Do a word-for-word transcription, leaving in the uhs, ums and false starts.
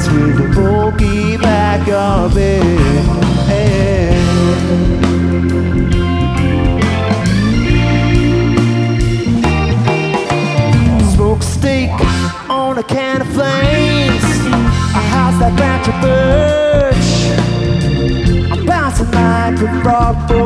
with a bogey back of it. Smoke steak on a can of flames, a house that branch of birch. I'm bouncing night with rock